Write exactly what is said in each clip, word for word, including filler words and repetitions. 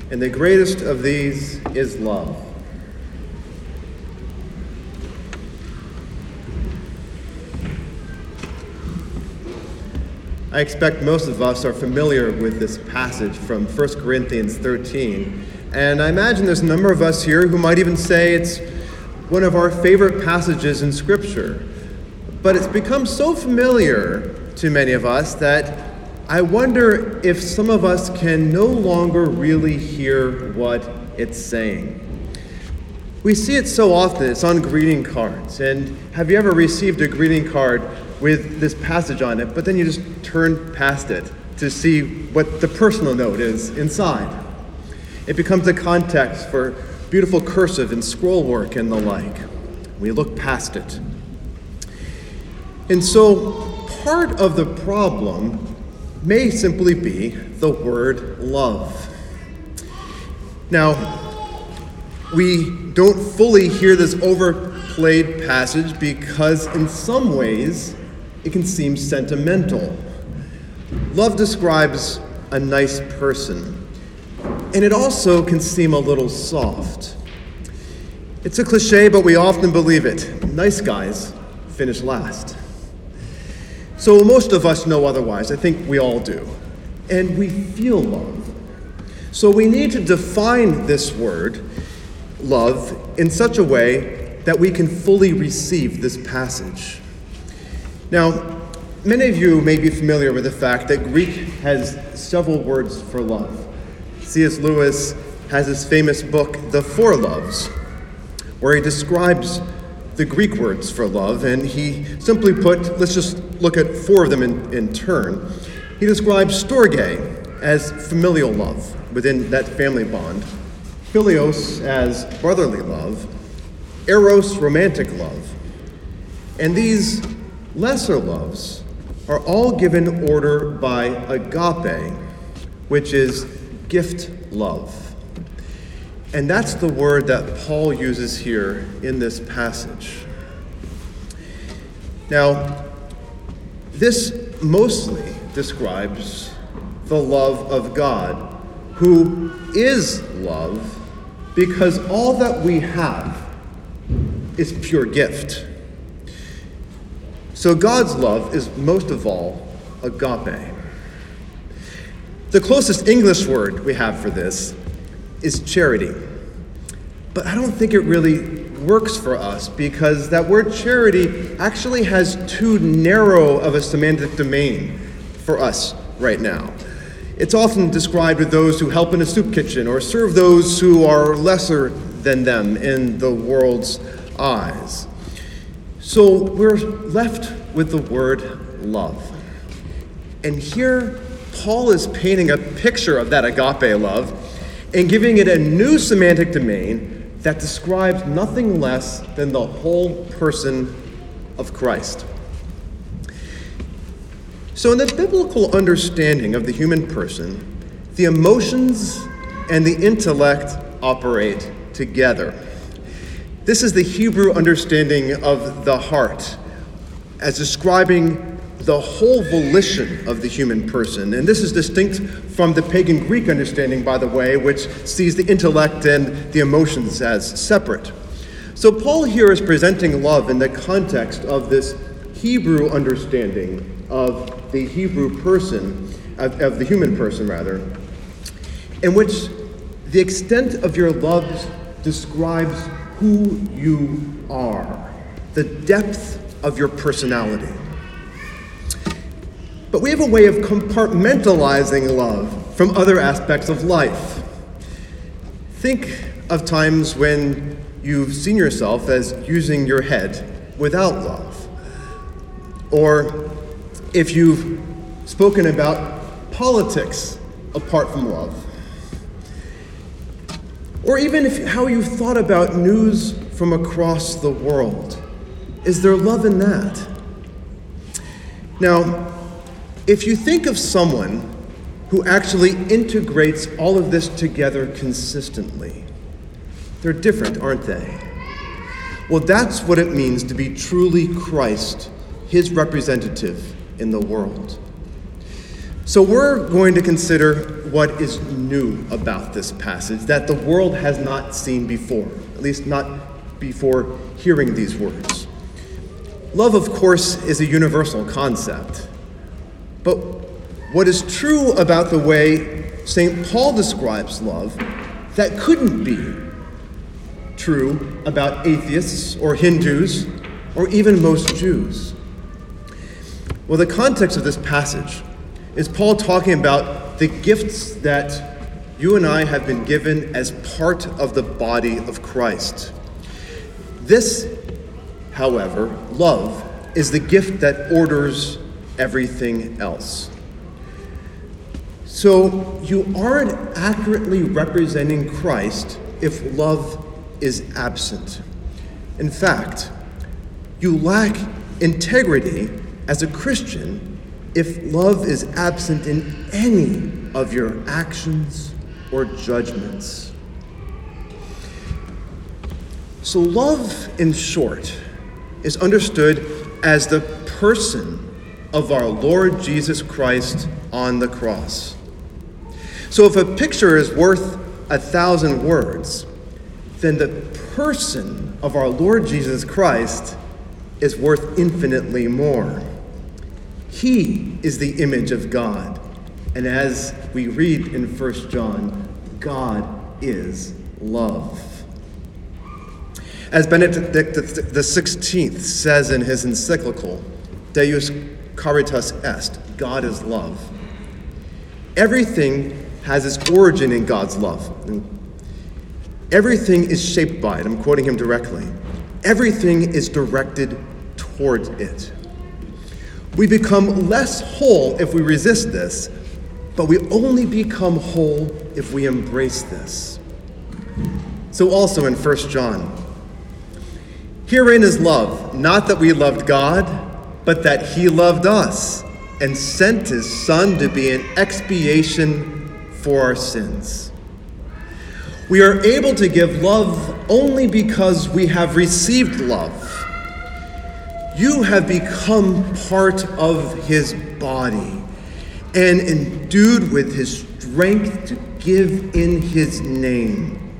and the greatest of these is love. I expect most of us are familiar with this passage from First Corinthians thirteen, and I imagine there's a number of us here who might even say it's one of our favorite passages in Scripture. But it's become so familiar to many of us that I wonder if some of us can no longer really hear what it's saying. We see it so often, it's on greeting cards. And have you ever received a greeting card with this passage on it, but then you just turn past it to see what the personal note is inside? It becomes a context for beautiful cursive and scroll work and the like. We look past it. And so part of the problem may simply be the word love. Now, we don't fully hear this overplayed passage because in some ways it can seem sentimental. Love describes a nice person, and it also can seem a little soft. It's a cliche, but we often believe it. Nice guys finish last. So most of us know otherwise. I think we all do. And we feel love. So we need to define this word, love, in such a way that we can fully receive this passage. Now, many of you may be familiar with the fact that Greek has several words for love. C S Lewis has his famous book, The Four Loves, where he describes the Greek words for love, and he simply put, let's just look at four of them in, in turn. He describes storge as familial love within that family bond, philios as brotherly love, eros romantic love, and these lesser loves are all given order by agape, which is gift love. And that's the word that Paul uses here in this passage. Now, this mostly describes the love of God, who is love, because all that we have is pure gift. So God's love is most of all agape. The closest English word we have for this is charity. But I don't think it really works for us because that word charity actually has too narrow of a semantic domain for us right now. It's often described with those who help in a soup kitchen or serve those who are lesser than them in the world's eyes. So we're left with the word love. And here, Paul is painting a picture of that agape love and giving it a new semantic domain that describes nothing less than the whole person of Christ. So in the biblical understanding of the human person, the emotions and the intellect operate together. This is the Hebrew understanding of the heart as describing the whole volition of the human person. And this is distinct from the pagan Greek understanding, by the way, which sees the intellect and the emotions as separate. So Paul here is presenting love in the context of this Hebrew understanding of the Hebrew person, of, of the human person rather, in which the extent of your love describes who you are, the depth of your personality. But we have a way of compartmentalizing love from other aspects of life. Think of times when you've seen yourself as using your head without love. Or if you've spoken about politics apart from love. Or even if how you've thought about news from across the world. Is there love in that? Now, if you think of someone who actually integrates all of this together consistently, they're different, aren't they? Well, that's what it means to be truly Christ, his representative in the world. So we're going to consider what is new about this passage that the world has not seen before, at least not before hearing these words. Love, of course, is a universal concept. But what is true about the way Saint Paul describes love that couldn't be true about atheists or Hindus or even most Jews? Well, the context of this passage is Paul talking about the gifts that you and I have been given as part of the body of Christ. This, however, love, is the gift that orders everything else. So you aren't accurately representing Christ if love is absent. In fact, you lack integrity as a Christian if love is absent in any of your actions or judgments. So love, in short, is understood as the person of our Lord Jesus Christ on the cross. So if a picture is worth a thousand words, then the person of our Lord Jesus Christ is worth infinitely more. He is the image of God. And as we read in First John, God is love. As Benedict the sixteenth says in his encyclical, Deus Caritas Est, God is love. Everything has its origin in God's love. Everything is shaped by it. I'm quoting him directly. Everything is directed towards it. We become less whole if we resist this, but we only become whole if we embrace this. So also in First John, herein is love, not that we loved God, but that he loved us and sent his Son to be an expiation for our sins. We are able to give love only because we have received love. You have become part of his body and endued with his strength to give in his name.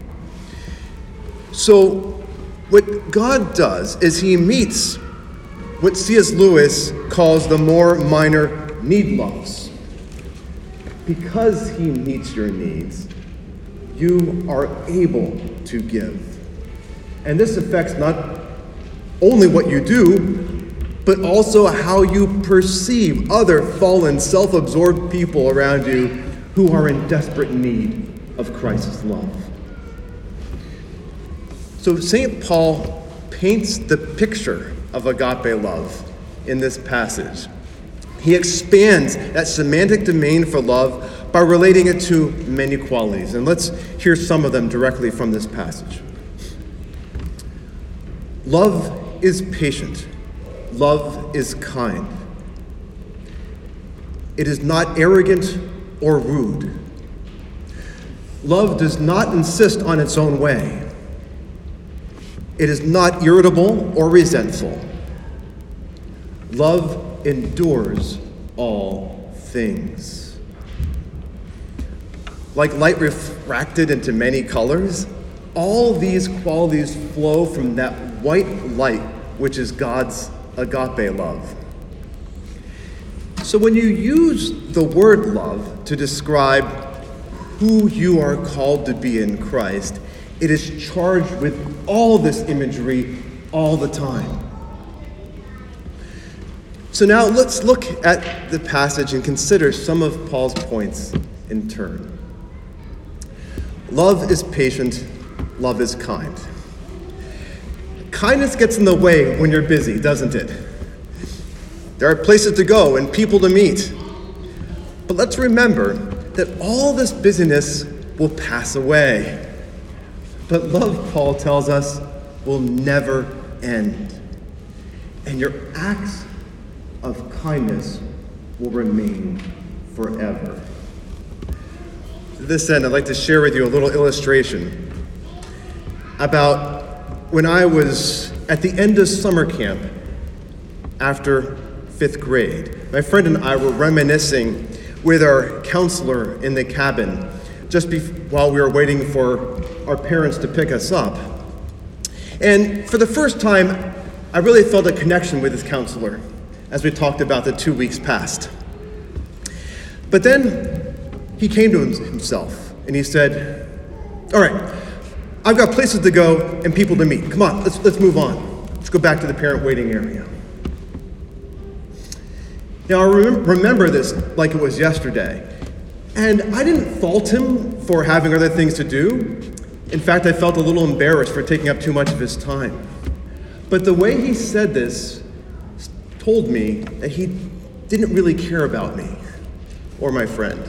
So what God does is he meets what C S Lewis calls the more minor need loves. Because he meets your needs, you are able to give. And this affects not only what you do, but also how you perceive other fallen, self-absorbed people around you who are in desperate need of Christ's love. So Saint Paul paints the picture of agape love in this passage. He expands that semantic domain for love by relating it to many qualities. And let's hear some of them directly from this passage. Love is patient. Love is kind. It is not arrogant or rude. Love does not insist on its own way. It is not irritable or resentful. Love endures all things. Like light refracted into many colors, all these qualities flow from that white light, which is God's agape love. So when you use the word love to describe who you are called to be in Christ, it is charged with all this imagery all the time. So now let's look at the passage and consider some of Paul's points in turn. Love is patient. Love is kind. Kindness gets in the way when you're busy, doesn't it? There are places to go and people to meet. But let's remember that all this busyness will pass away. But love, Paul tells us, will never end. And your acts of kindness will remain forever. To this end, I'd like to share with you a little illustration about when I was at the end of summer camp after fifth grade. My friend and I were reminiscing with our counselor in the cabin just bef- while we were waiting for our parents to pick us up. And for the first time, I really felt a connection with this counselor as we talked about the two weeks past. But then he came to himself and he said, all right, I've got places to go and people to meet. Come on, let's, let's move on. Let's go back to the parent waiting area. Now, I rem- remember this like it was yesterday. And I didn't fault him for having other things to do. In fact, I felt a little embarrassed for taking up too much of his time. But the way he said this told me that he didn't really care about me or my friend.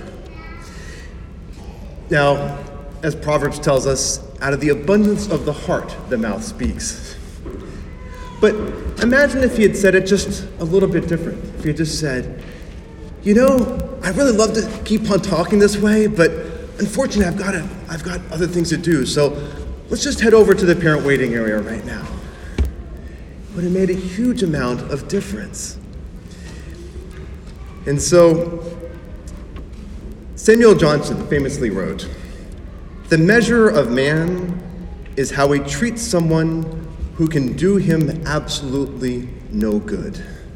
Now, as Proverbs tells us, out of the abundance of the heart, the mouth speaks. But imagine if he had said it just a little bit different. If he had just said, you know, I'd really love to keep on talking this way, but unfortunately I've got to, I've got other things to do, so let's just head over to the parent waiting area right now. It would have made a huge amount of difference. And so, Samuel Johnson famously wrote, "The measure of man is how he treats someone who can do him absolutely no good."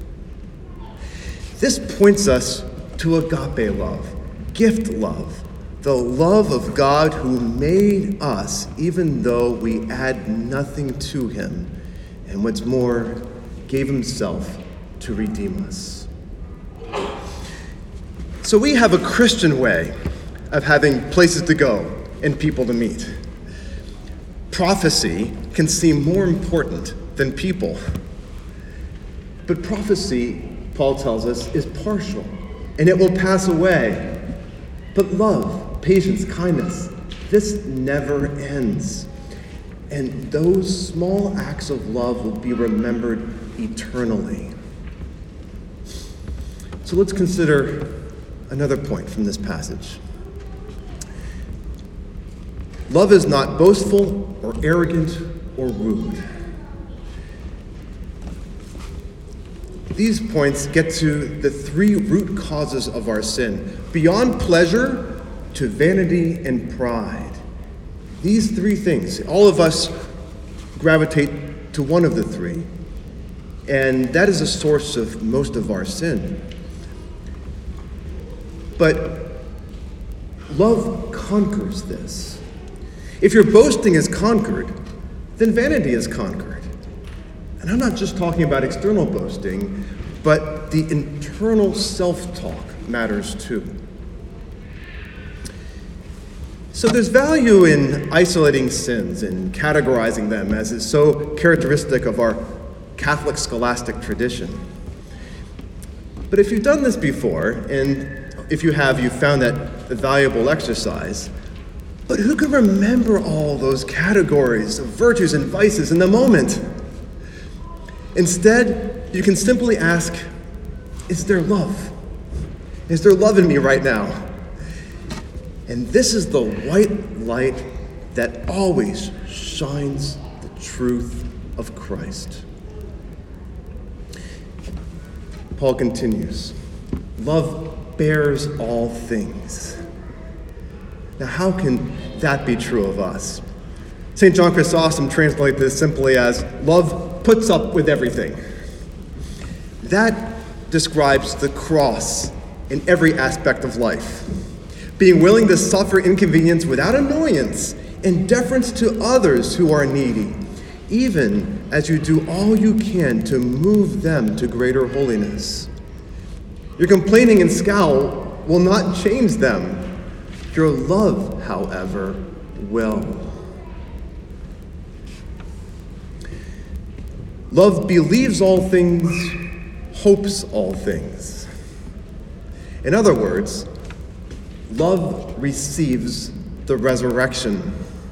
This points us to agape love, gift love, the love of God who made us even though we add nothing to him, and what's more, gave himself to redeem us. So we have a Christian way of having places to go and people to meet. Prophecy can seem more important than people. But prophecy, Paul tells us, is partial, and it will pass away. But love, patience, kindness, this never ends. And those small acts of love will be remembered eternally. So let's consider another point from this passage. Love is not boastful or arrogant or rude. These points get to the three root causes of our sin, beyond pleasure to vanity and pride. These three things, all of us gravitate to one of the three, and that is the source of most of our sin. But love conquers this. If your boasting is conquered, then vanity is conquered. And I'm not just talking about external boasting, but the internal self-talk matters too. So there's value in isolating sins and categorizing them, as is so characteristic of our Catholic scholastic tradition. But if you've done this before, and if you have, you've found that a valuable exercise, but who can remember all those categories of virtues and vices in the moment? Instead, you can simply ask, is there love? Is there love in me right now? And this is the white light that always shines the truth of Christ. Paul continues, love bears all things. Now, how can that be true of us? Saint John Chrysostom translates this simply as, love puts up with everything. That describes the cross in every aspect of life. Being willing to suffer inconvenience without annoyance and deference to others who are needy, even as you do all you can to move them to greater holiness. Your complaining and scowl will not change them. Your love, however, will. Love believes all things, hopes all things. In other words, love receives the resurrection.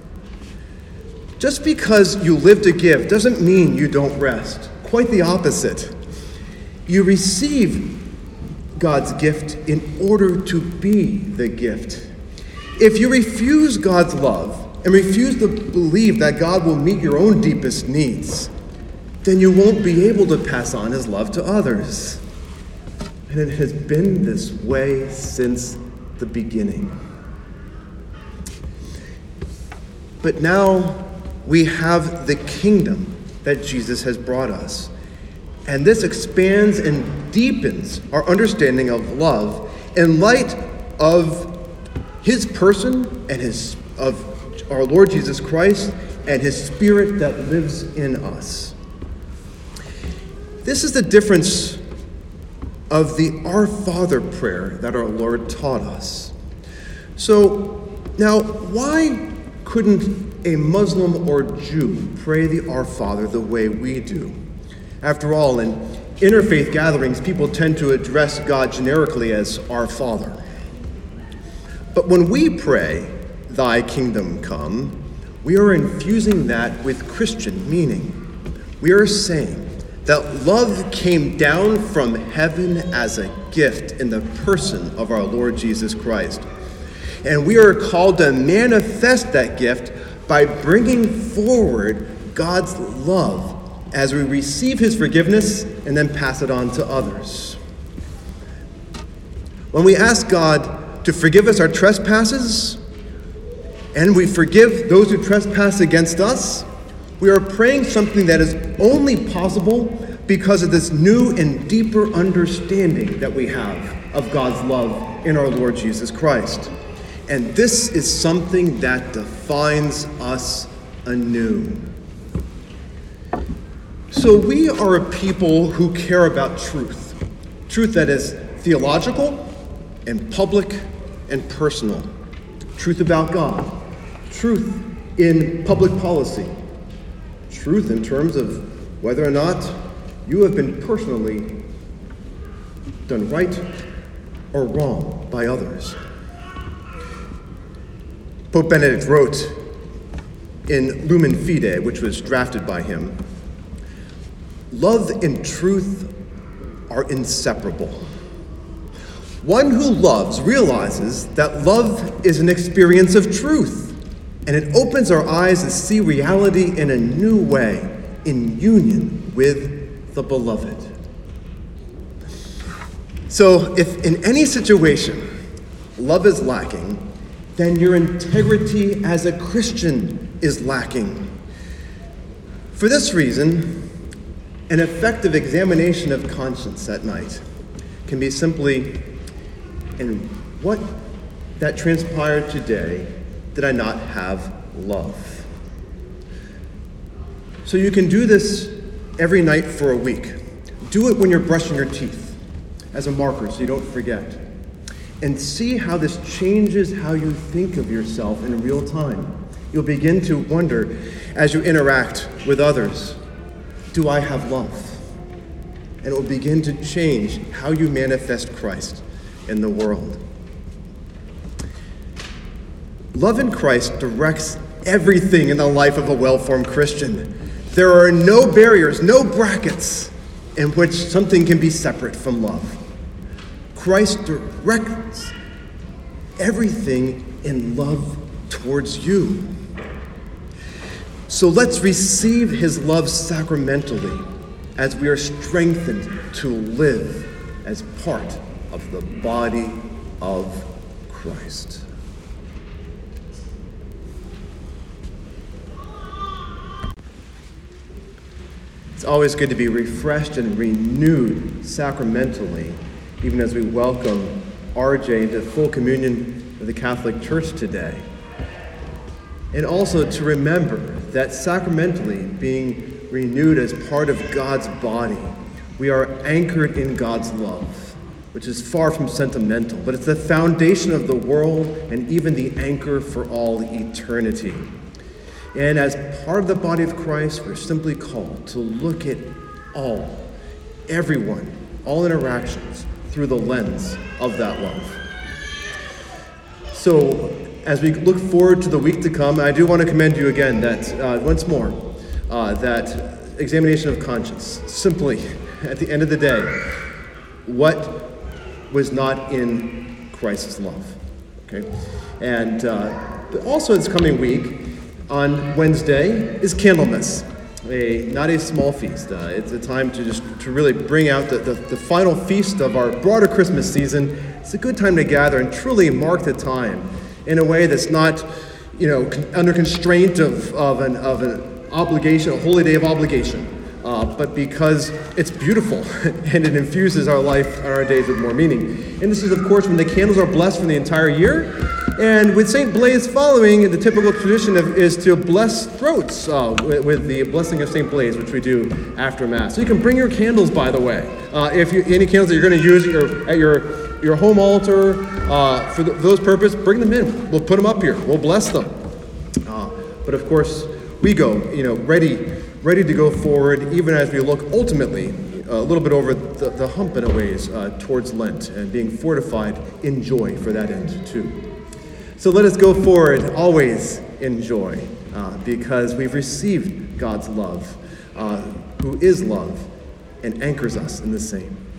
Just because you live to give doesn't mean you don't rest. Quite the opposite. You receive God's gift in order to be the gift. If you refuse God's love and refuse to believe that God will meet your own deepest needs, then you won't be able to pass on his love to others. And it has been this way since the beginning. But now we have the kingdom that Jesus has brought us. And this expands and deepens our understanding of love in light of his person and his of our Lord Jesus Christ and his Spirit that lives in us. This is the difference of the Our Father prayer that our Lord taught us. So now, why couldn't a Muslim or Jew pray the Our Father the way we do? After all, in interfaith gatherings, people tend to address God generically as Our Father. But when we pray, Thy kingdom come, we are infusing that with Christian meaning. We are saying that love came down from heaven as a gift in the person of our Lord Jesus Christ. And we are called to manifest that gift by bringing forward God's love as we receive his forgiveness and then pass it on to others. When we ask God to forgive us our trespasses, and we forgive those who trespass against us, we are praying something that is only possible because of this new and deeper understanding that we have of God's love in our Lord Jesus Christ. And this is something that defines us anew. So we are a people who care about truth. Truth that is theological and public and personal. Truth about God. Truth in public policy. Truth in terms of whether or not you have been personally done right or wrong by others. Pope Benedict wrote in Lumen Fide, which was drafted by him, "Love and truth are inseparable. One who loves realizes that love is an experience of truth, and it opens our eyes to see reality in a new way, in union with the beloved." So if in any situation love is lacking, then your integrity as a Christian is lacking. For this reason, an effective examination of conscience at night can be simply, in what that transpired today, did I not have love? So you can do this every night for a week. Do it when you're brushing your teeth as a marker so you don't forget. And see how this changes how you think of yourself in real time. You'll begin to wonder as you interact with others, do I have love? And it will begin to change how you manifest Christ in the world. Love in Christ directs everything in the life of a well-formed Christian. There are no barriers, no brackets in which something can be separate from love. Christ directs everything in love towards you. So let's receive his love sacramentally as we are strengthened to live as part of the body of Christ. It's always good to be refreshed and renewed sacramentally, even as we welcome R J into full communion of the Catholic Church today. And also to remember that sacramentally being renewed as part of God's body, we are anchored in God's love, which is far from sentimental, but it's the foundation of the world and even the anchor for all eternity. And as part of the body of Christ, we're simply called to look at all, everyone, all interactions through the lens of that love. So as we look forward to the week to come, I do want to commend you again that, uh, once more, uh, that examination of conscience. Simply, at the end of the day, what was not in Christ's love? Okay, and uh, but also this coming week, on Wednesday, is Candlemas. a not a small feast. Uh, it's a time to just to really bring out the, the, the final feast of our broader Christmas season. It's a good time to gather and truly mark the time in a way that's not, you know, con- under constraint of, of, an, of an obligation, a holy day of obligation, uh, but because it's beautiful and it infuses our life and our days with more meaning. And this is, of course, when the candles are blessed for the entire year. And with Saint Blaise following, the typical tradition of, is to bless throats uh, with, with the blessing of Saint Blaise, which we do after Mass. So you can bring your candles, by the way. Uh, if you, any candles that you're going to use at your, at your, your home altar uh, for, the, for those purposes, bring them in. We'll put them up here. We'll bless them. Uh, but of course, we go, you know, ready, ready to go forward, even as we look ultimately a little bit over the, the hump in a ways uh, towards Lent and being fortified in joy for that end too. So let us go forward always in joy, uh, because we've received God's love, uh, who is love, and anchors us in the same.